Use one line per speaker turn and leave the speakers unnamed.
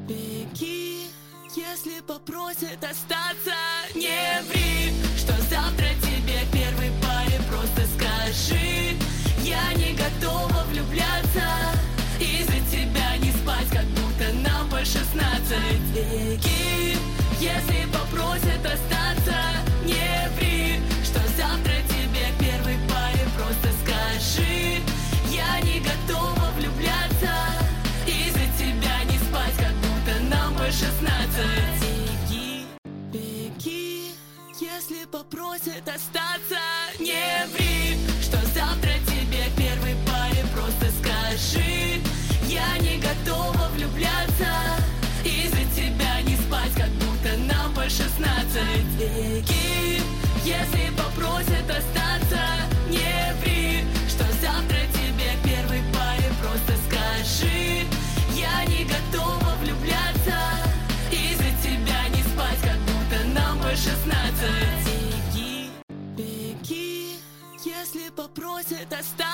Беги, если попросят остаться. Не ври, что завтра тебе к первой паре. Просто скажи: я не готова влюбляться. Из-за тебя не спать, как будто нам по 16. Беги, если попросят остаться. Не ври, что завтра тебе к первой паре. Просто скажи: я не готова влюбляться. Из-за тебя не спать, как будто нам по 16. Беги, беги, если попросят остаться. Не ври, что завтра тебе к первой паре. Просто скажи: я не готова влюбляться. Из-за тебя не спать, как будто нам по 16. Беги, если попросят остаться. Не ври, что завтра тебе к первой паре. Просто скажи: я не готова влюбляться. Из-за тебя не спать, как будто нам по 16. Беги, беги, если попросят остаться.